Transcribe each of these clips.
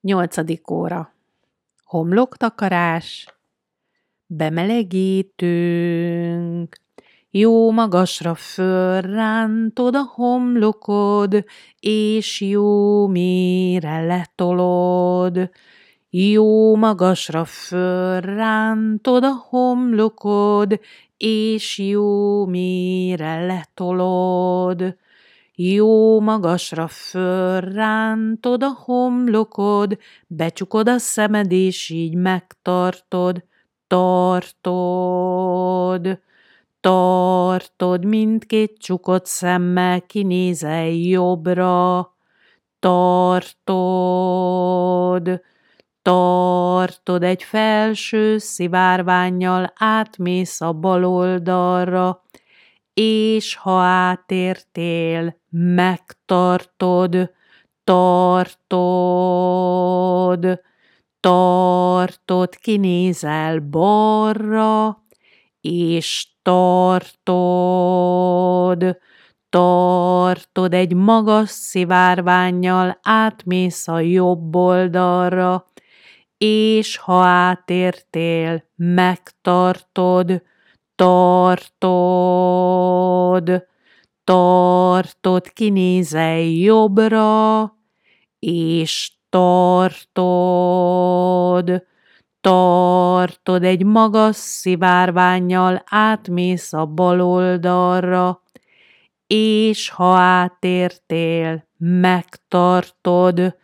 8. óra. Homloktakarás. Bemelegítünk. Jó magasra fölrántod a homlokod, és jó mélyre letolod. Jó magasra fölrántod a homlokod, és jó mélyre letolod. Jó magasra fölrántod a homlokod, becsukod a szemed, és így megtartod. Tartod mindkét csukott szemmel, kinézel jobbra. Tartod egy felső szivárvánnyal, átmész a bal oldalra, és ha átértél, megtartod. Tartod, kinézel balra, és tartod egy magas szivárvánnyal, átmész a jobb oldalra, és ha átértél, megtartod. Tartod, kinézel jobbra, és tartod egy magas szivárvánnyal, átmész a bal oldalra, és ha átértél, megtartod.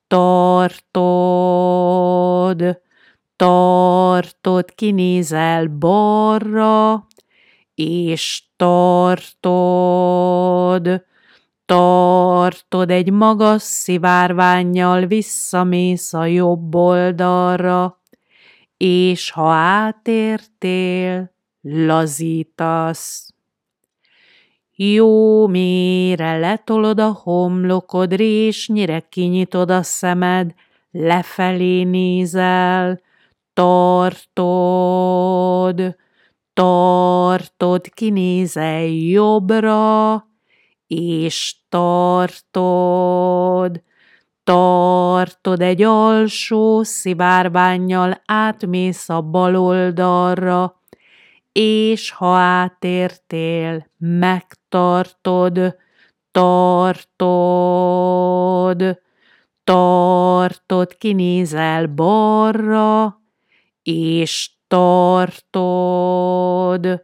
Tartod, kinézel balra, és tartod egy magas szivárvánnyal, visszamész a jobb oldalra, és ha átértél, lazítasz. Jó mélyre letolod a homlokod, résnyire kinyitod a szemed, lefelé nézel, tartod, kinézel jobbra, és tartod egy alsó szivárvánnyal, átmész a bal oldalra, és ha átértél, megtartod. Tartod, kinézel balra, és tartod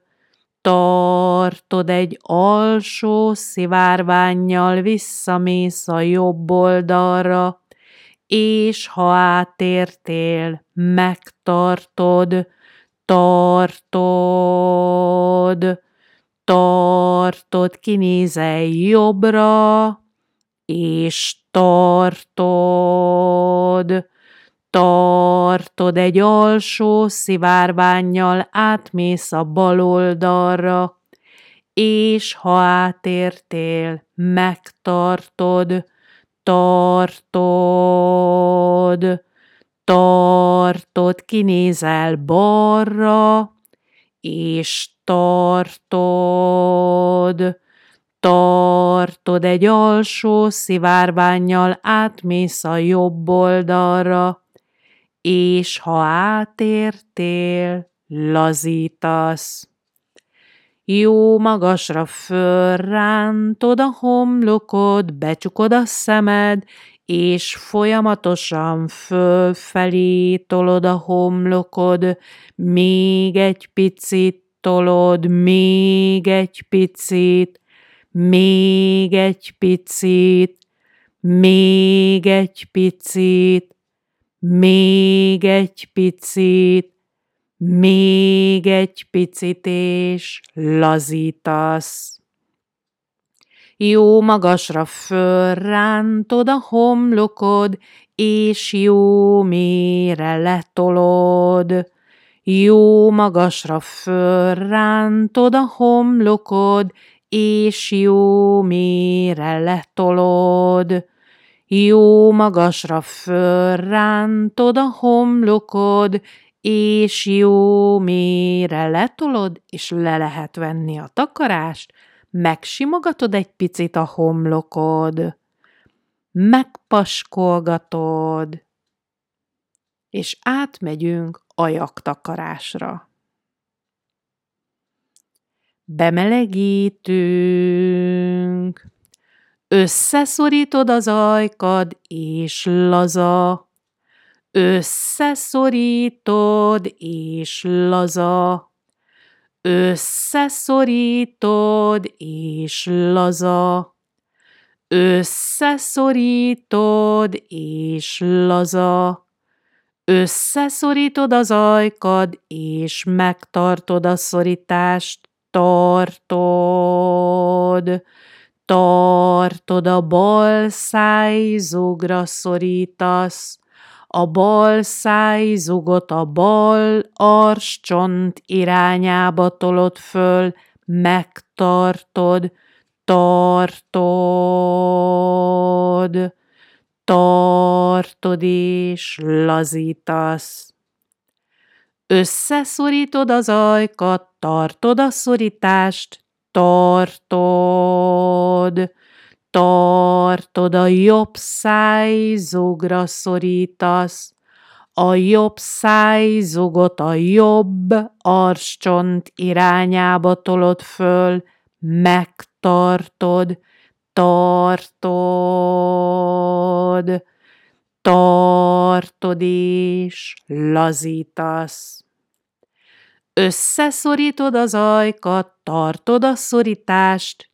egy alsó szivárvánnyal, visszamész a jobb oldalra, és ha átértél, megtartod. Tartod, kinézel jobbra, és tartod egy alsó szivárvánnyal, átmész a bal oldalra, és ha átértél, megtartod. Tartod, kinézel balra, és tartod egy alsó szivárvánnyal, átmész a jobb oldalra, és ha átértél, lazítasz. Jó magasra fölrántod a homlokod, becsukod a szemed, és folyamatosan fölfelé tolod a homlokod, még egy picit tolod, még egy picit, még egy picit, még egy picit, még egy picit, még egy picit, és lazítasz. Jó magasra fölrántod a homlokod, és jó mélyre letolod. Jó magasra fölrántod a homlokod, és jó mélyre letolod. Jó magasra fölrántod a homlokod, és jó mélyre letolod, és le lehet venni a takarást, megsimogatod egy picit a homlokod, megpaskolgatod, és átmegyünk ajaktakarásra. Bemelegítünk. Összeszorítod az ajkad, és laza. Összeszorítod, és laza. Összeszorítod, és laza. Összeszorítod, és laza. Összeszorítod az ajkad, és megtartod a szorítást. Tartod. Tartod a bal szájzugra szorítasz. A bal szájzugot a bal arscsont irányába tolod föl, megtartod, tartod, tartod és lazítasz. Összeszorítod az ajkat, tartod a szorítást, tartod, tartod a jobb szájzugra szorítasz, a jobb szájzugot a jobb arscsont irányába tolod föl, megtartod, tartod, tartod és lazítasz. Összeszorítod az ajkat, tartod a szorítást,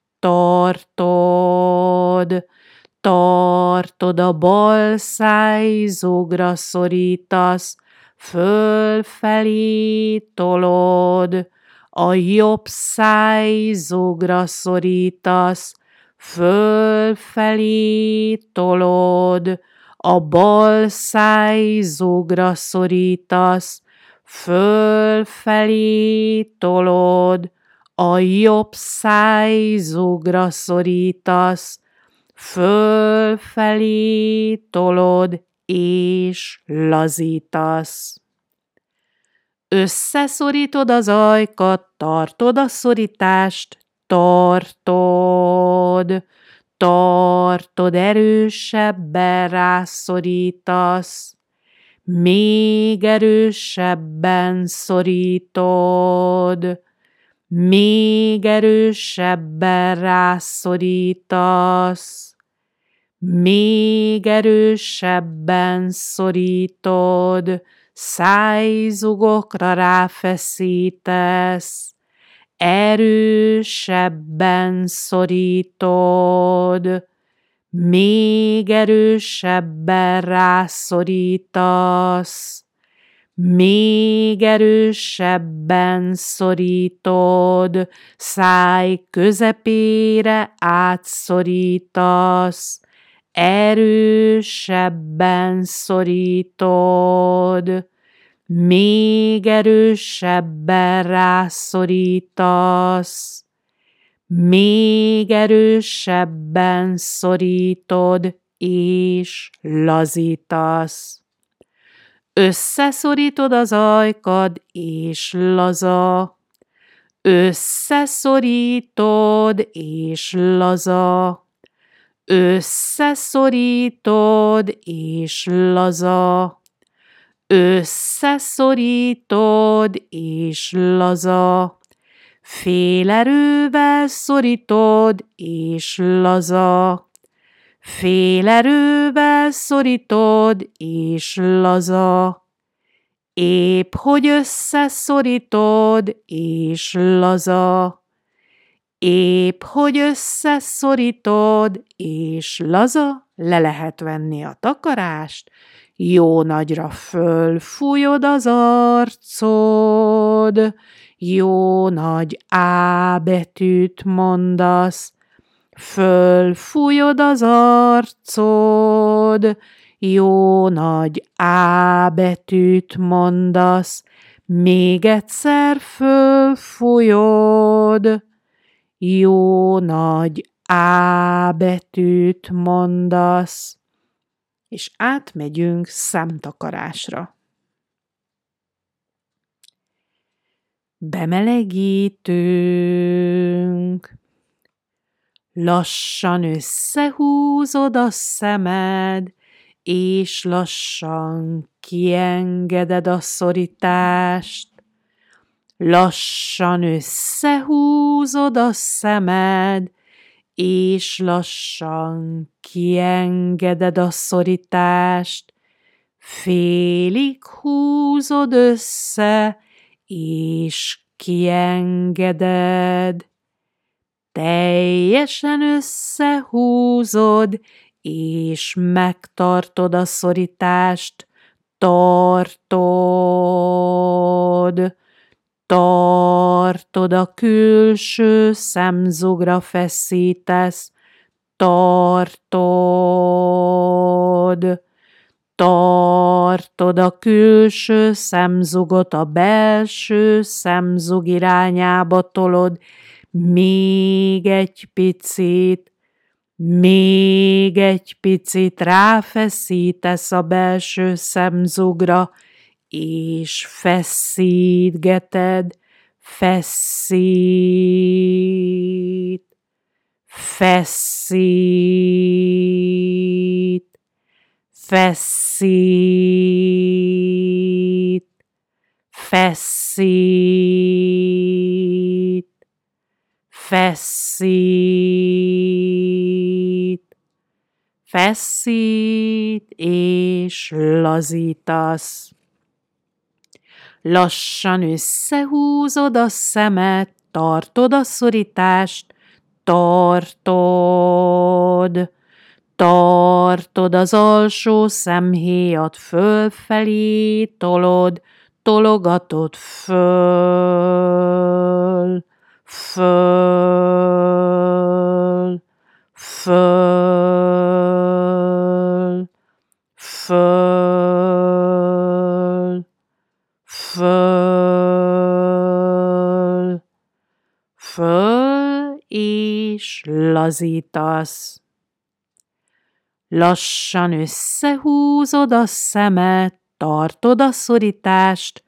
tartod, tartod a bal szájzugra szorítasz, fölfelé tolod, a jobb szájzugra szorítasz, fölfelé tolod, a bal szájzugra szorítasz, fölfelé tolod, a jobb szájzugra szorítasz, fölfelé tolod és lazítasz. Összeszorítod az ajkat, tartod a szorítást, tartod, tartod erősebben rászorítasz, még erősebben szorítod, még erősebben rászorítasz, még erősebben szorítod, szájzugokra ráfeszítesz, erősebben szorítod, még erősebben rászorítasz, még erősebben szorítod, száj közepére átszorítasz, erősebben szorítod, még erősebben rászorítasz, még erősebben szorítod és lazítasz. Összeszorítod az ajkad és laza, összeszorítod és laza, összeszorítod és laza, összeszorítod és laza, félerővel szorítod és laza, félerővel szorítod és laza, épp hogy összeszorítod és laza, épp hogy összeszorítod és laza, le lehet venni a takarást, jó nagyra fölfújod az arcod, jó nagy A betűt mondasz, fölfújod az arcod, jó nagy A betűt mondasz, még egyszer fölfújod, jó nagy A betűt mondasz, és átmegyünk szemtakarásra. Bemelegítünk. Lassan összehúzod a szemed, és lassan kiengeded a szorítást. Lassan összehúzod a szemed, és lassan kiengeded a szorítást. Félig húzod össze, és kiengeded. Teljesen összehúzod, és megtartod a szorítást. Tartod a külső szemzugra feszítesz. Tartod a külső szemzugot a belső szemzug irányába tolod. Még egy picit ráfeszítesz a belső szemzugra, és feszítgeted, feszít, és lazítasz. Lassan összehúzod a szemet, tartod a szorítást, tartod az alsó szemhéjat fölfelé tolod, tologatod föl, és lazítasz. Lassan összehúzod a szemet, tartod a szorítást,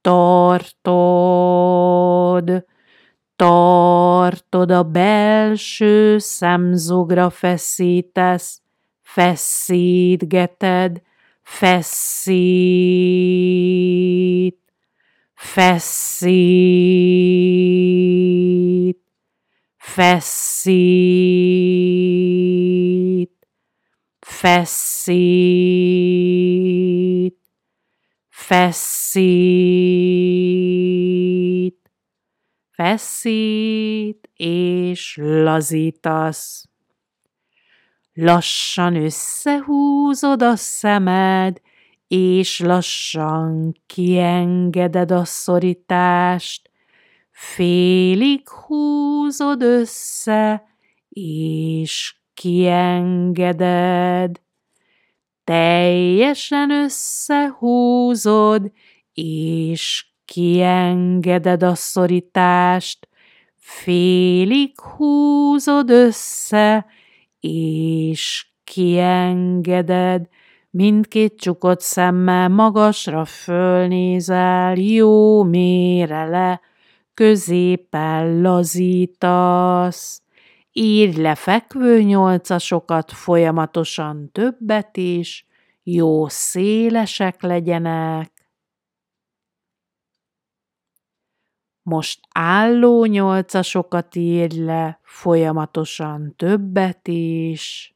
tartod a belső szemzugra feszítesz, feszítgeted, feszít, és lazítasz. Lassan összehúzod a szemed, és lassan kiengeded a szorítást. Félig húzod össze, és kiengeded. Teljesen összehúzod, és kiengeded a szorítást. Félig húzod össze, és kiengeded. Mindkét csukott szemmel magasra fölnézel, jó mélyre le, középen lazítasz. Írj le fekvő nyolcasokat, folyamatosan többet is, jó szélesek legyenek. Most álló nyolcasokat írj le, folyamatosan többet is.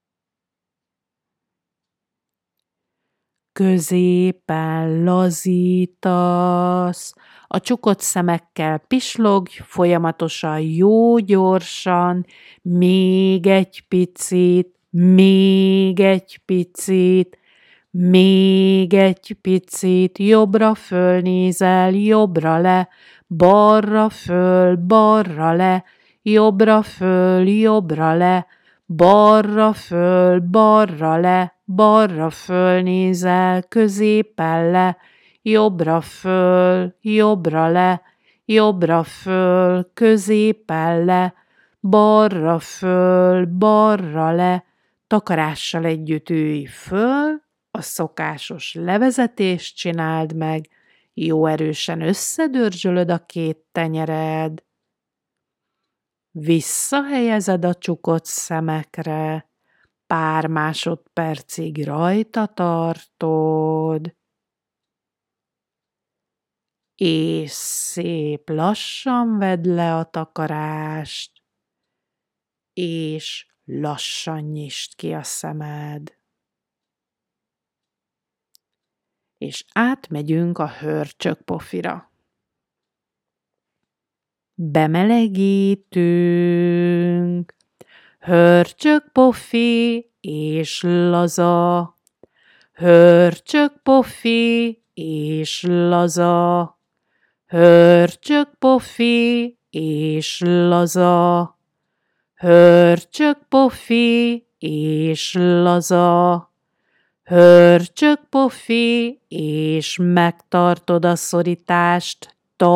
Középen lazítasz, a csukott szemekkel pislogj, folyamatosan jó gyorsan, még egy picit, jobbra fölnézel, jobbra le, balra föl, balra le, jobbra föl, jobbra le, balra föl, balra le, balra fölnézel, középen le, jobbra föl, jobbra le, jobbra föl, középen le, balra föl, balra le, takarással együtt ülj föl, a szokásos levezetést csináld meg, jó erősen összedörzsölöd a két tenyered, visszahelyezed a csukott szemekre, pár másodpercig rajta tartod, és szép lassan vedd le a takarást, és lassan nyisd ki a szemed. És átmegyünk a hörcsögpofira. Bemelegítünk, hörcsögpofi és laza, hörcsögpofi és laza, hörcsögpofi és laza, hörcsögpofi és laza, hörcsögpofi, és megtartod a szorítást,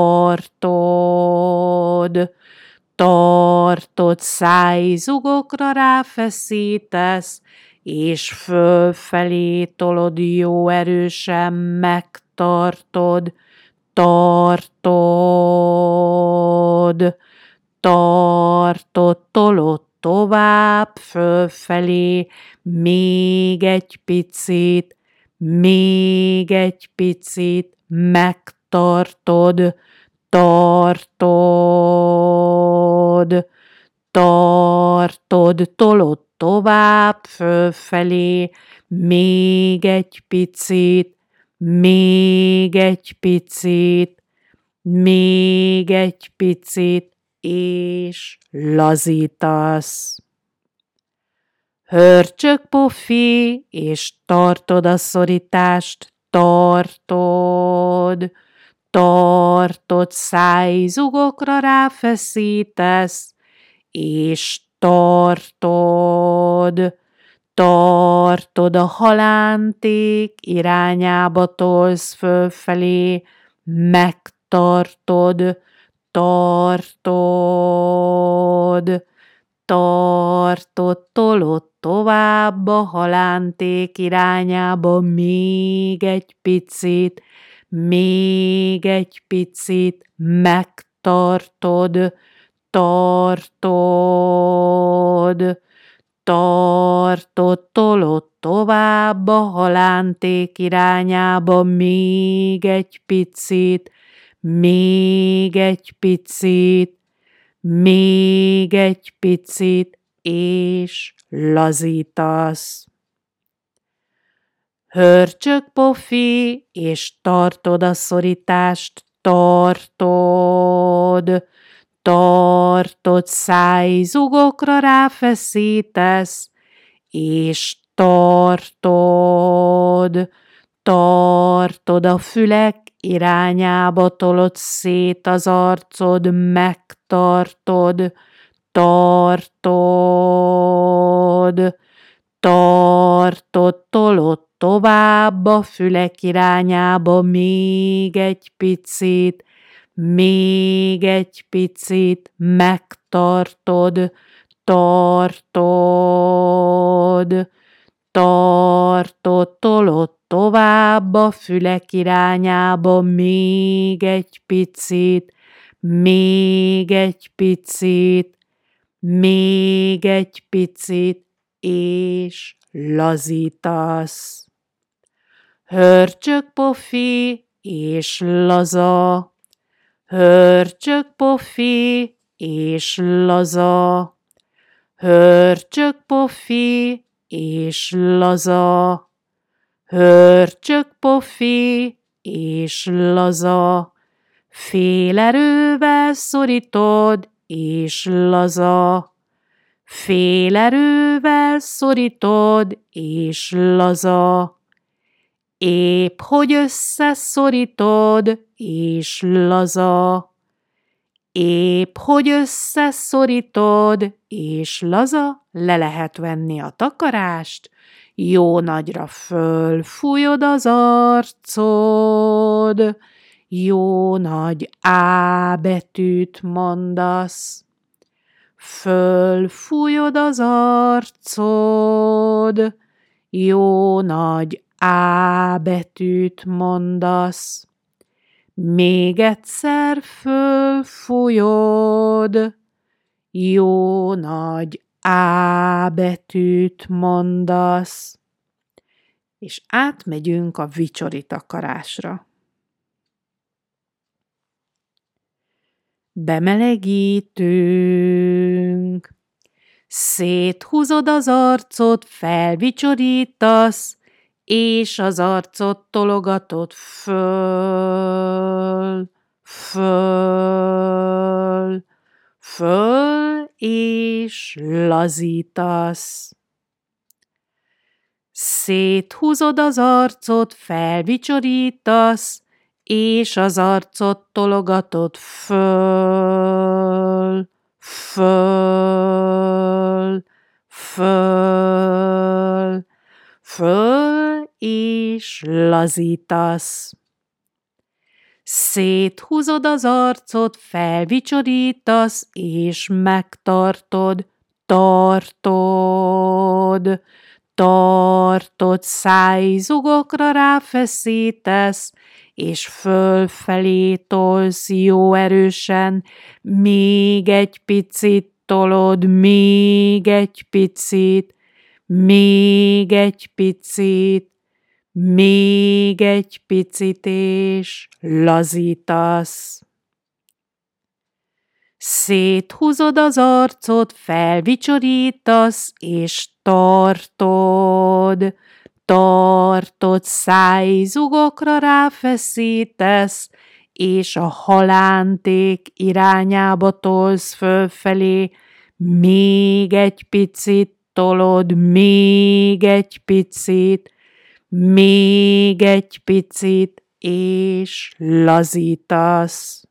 tartod, szájzugokra ráfeszítesz, és fölfelé tolod jó erősen, megtartod, tolod tovább fölfelé, még egy picit, megtartod, tolod tovább fölfelé, még egy picit, és lazítasz. Hörcsögpofi, és tartod a szorítást, tartod, szájzugokra ráfeszítesz, és tartod, a halánték irányába tolsz fölfelé, megtartod, tolod tovább a halánték irányába, még egy picit, megtartod, tolod tovább a halánték irányába, még egy picit, és lazítasz. Hörcsögpofi, és tartod a szorítást, tartod, szájzugokra ráfeszítesz, és tartod, a fülek irányába tolod szét az arcod, megtartod, tolod tovább a fülek irányába, még egy picit, megtartod, tolod tovább a fülek irányába, még egy picit, és lazítasz. Hörcsögpofi és laza, hörcsögpofi és laza, hörcsögpofi és laza, hörcsögpofi és laza, félerővel szorítod és laza, félerővel szorítod és laza, épp hogy összeszorítod és laza, épp hogy összeszorítod és laza, le lehet venni a takarást, jó nagyra fölfújod az arcod, jó nagy A betűt mondasz, fölfújod az arcod, jó nagy A betűt mondasz, még egyszer fölfújod, jó nagy A betűt mondasz, és átmegyünk a vicsori takarásra. Bemelegítünk. Széthúzod az arcot, felvicsorítasz, és az arcot tologatod föl, föl, föl, és lazítasz. Széthúzod az arcot, felvicsorítasz, és az arcot tologatod föl, föl, föl, föl, és lazítasz. Széthúzod az arcot, felvicsorítasz, és megtartod, tartod, tartod, szájzugokra ráfeszítesz, és fölfelé tolsz jó erősen, még egy picit tolod, még egy picit, még egy picit, még egy picit, és lazítasz. Széthúzod az arcot, felvicsorítasz, és tartod, tartod, szájzugokra ráfeszítesz, és a halánték irányába tolsz fölfelé, még egy picit tolod, még egy picit, még egy picit, és lazítasz.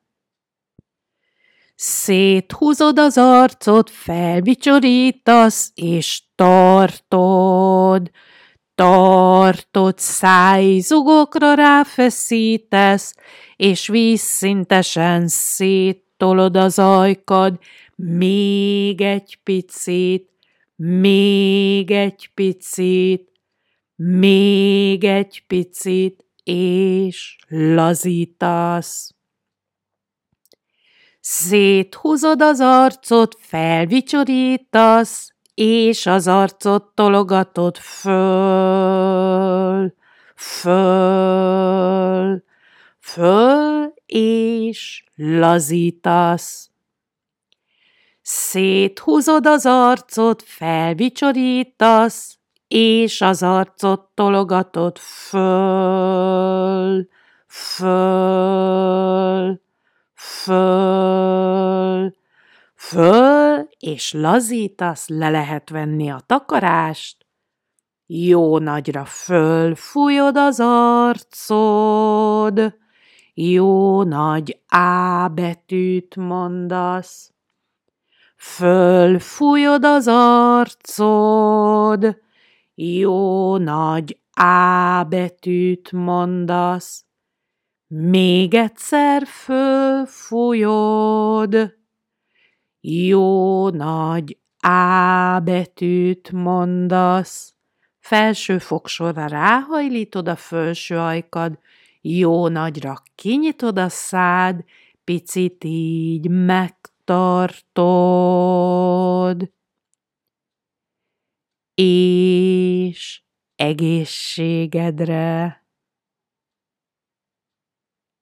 Széthúzod az arcot, felvicsorítasz, és tartod, tartod, szájzugokra ráfeszítesz, és vízszintesen széttolod az ajkad, még egy picit, még egy picit, még egy picit, és lazítasz. Széthúzod az arcot, felvicsorítasz, és az arcot tologatod föl, föl, föl, és lazítasz. Széthúzod az arcot, felvicsorítasz, és az arcot tologatod föl, föl, föl, föl, és lazítasz, le lehet venni a takarást. Jó nagyra fölfújod az arcod, jó nagy A betűt mondasz. Fölfújod az arcod, jó nagy A betűt mondasz. Még egyszer fölfújod, jó nagy A betűt mondasz. Felső fogsorra ráhajlítod a felső ajkad, jó nagyra kinyitod a szád, picit így megtartod, és egészségedre.